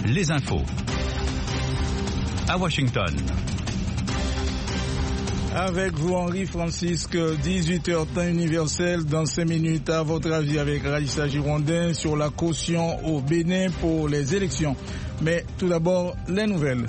les infos. À Washington. Avec vous, Henri Francisque, 18h temps universel, dans 5 minutes, à votre avis, avec Raissa Girondin sur la caution au Bénin pour les élections. Mais tout d'abord, les nouvelles.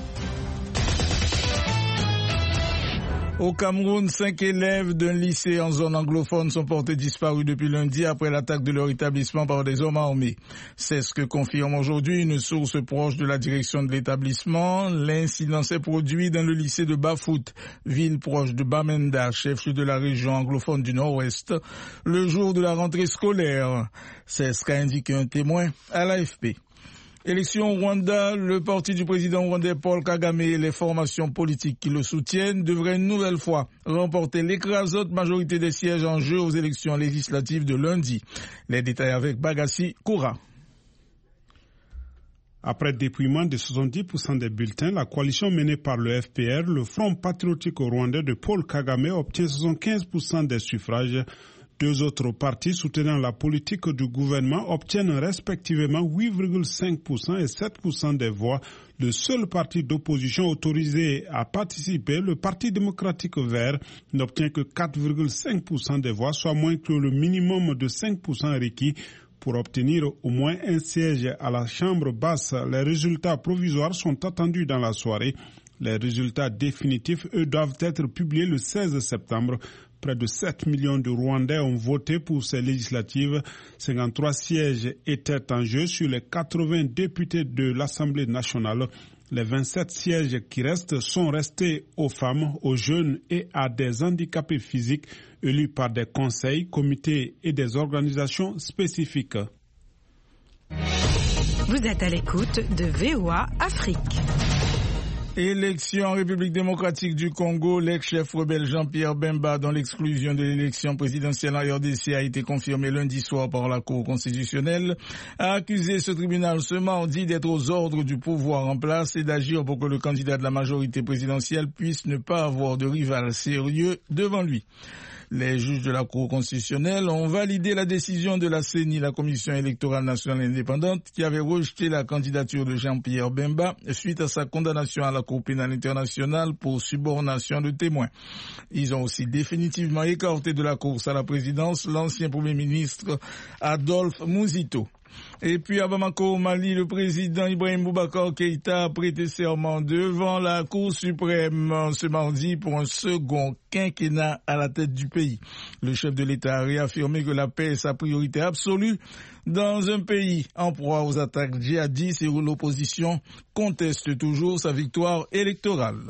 Au Cameroun, 5 élèves d'un lycée en zone anglophone sont portés disparus depuis lundi après l'attaque de leur établissement par des hommes armés. C'est ce que confirme aujourd'hui une source proche de la direction de l'établissement. L'incident s'est produit dans le lycée de Bafout, ville proche de Bamenda, chef-lieu de la région anglophone du Nord-Ouest, le jour de la rentrée scolaire. C'est ce qu'a indiqué un témoin à l'AFP. Élection au Rwanda, le parti du président rwandais Paul Kagame et les formations politiques qui le soutiennent devraient une nouvelle fois remporter l'écrasante majorité des sièges en jeu aux élections législatives de lundi. Les détails avec Bagassi Koura. Après dépouillement de 70% des bulletins, la coalition menée par le FPR, le Front patriotique rwandais de Paul Kagame, obtient 75% des suffrages. Deux autres partis soutenant la politique du gouvernement obtiennent respectivement 8,5% et 7% des voix. Le seul parti d'opposition autorisé à participer, le Parti démocratique vert, n'obtient que 4,5% des voix, soit moins que le minimum de 5% requis pour obtenir au moins un siège à la Chambre basse. Les résultats provisoires sont attendus dans la soirée. Les résultats définitifs, eux, doivent être publiés le 16 septembre. Près de 7 millions de Rwandais ont voté pour ces législatives. 53 sièges étaient en jeu sur les 80 députés de l'Assemblée nationale. Les 27 sièges qui restent sont restés aux femmes, aux jeunes et à des handicapés physiques élus par des conseils, comités et des organisations spécifiques. Vous êtes à l'écoute de VOA Afrique. Élection en République démocratique du Congo, l'ex-chef rebelle Jean-Pierre Bemba, dont l'exclusion de l'élection présidentielle en RDC a été confirmée lundi soir par la Cour constitutionnelle, a accusé ce tribunal ce mardi d'être aux ordres du pouvoir en place et d'agir pour que le candidat de la majorité présidentielle puisse ne pas avoir de rival sérieux devant lui. Les juges de la Cour constitutionnelle ont validé la décision de la CENI, la Commission électorale nationale indépendante, qui avait rejeté la candidature de Jean-Pierre Bemba suite à sa condamnation à la Cour pénale internationale pour subornation de témoins. Ils ont aussi définitivement écarté de la course à la présidence l'ancien Premier ministre Adolphe Muzito. Et puis à Bamako, au Mali, le président Ibrahim Boubacar Keïta a prêté serment devant la Cour suprême ce mardi pour un second quinquennat à la tête du pays. Le chef de l'État a réaffirmé que la paix est sa priorité absolue dans un pays en proie aux attaques djihadistes et où l'opposition conteste toujours sa victoire électorale.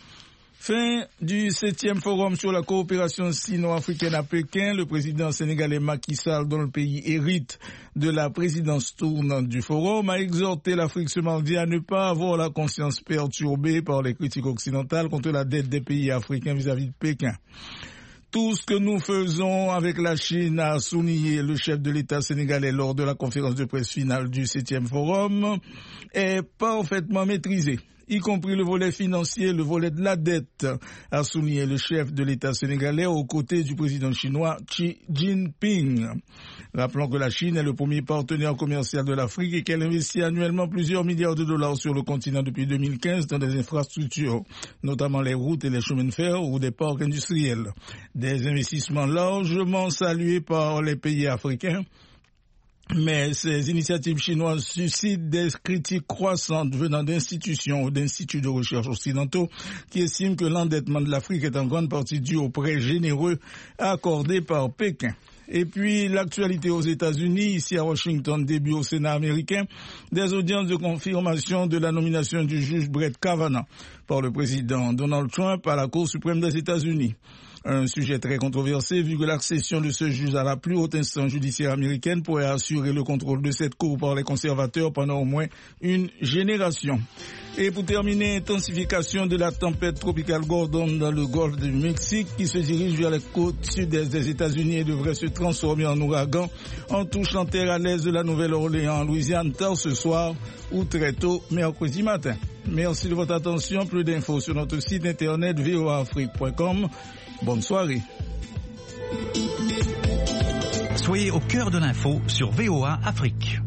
Fin du 7e forum sur la coopération sino-africaine à Pékin. Le président sénégalais Macky Sall, dont le pays hérite de la présidence tournante du forum, a exhorté l'Afrique ce mardi à ne pas avoir la conscience perturbée par les critiques occidentales contre la dette des pays africains vis-à-vis de Pékin. Tout ce que nous faisons avec la Chine, a souligné le chef de l'État sénégalais lors de la conférence de presse finale du 7e forum, est parfaitement maîtrisé, y compris le volet financier, le volet de la dette, a souligné le chef de l'État sénégalais aux côtés du président chinois Xi Jinping. Rappelons que la Chine est le premier partenaire commercial de l'Afrique et qu'elle investit annuellement plusieurs milliards de dollars sur le continent depuis 2015 dans des infrastructures, notamment les routes et les chemins de fer ou des parcs industriels. Des investissements largement salués par les pays africains. Mais ces initiatives chinoises suscitent des critiques croissantes venant d'institutions ou d'instituts de recherche occidentaux qui estiment que l'endettement de l'Afrique est en grande partie dû aux prêts généreux accordés par Pékin. Et puis l'actualité aux États-Unis, ici à Washington, début au Sénat américain, des audiences de confirmation de la nomination du juge Brett Kavanaugh par le président Donald Trump à la Cour suprême des États-Unis. Un sujet très controversé vu que l'accession de ce juge à la plus haute instance judiciaire américaine pourrait assurer le contrôle de cette cour par les conservateurs pendant au moins une génération. Et pour terminer, intensification de la tempête tropicale Gordon dans le golfe du Mexique qui se dirige vers les côtes sud-est des États-Unis et devrait se transformer en ouragan en touchant terre à l'est de la Nouvelle-Orléans en Louisiane tard ce soir ou très tôt mercredi matin. Merci de votre attention. Plus d'infos sur notre site internet voaafrique.com. Bonne soirée. Soyez au cœur de l'info sur VOA Afrique.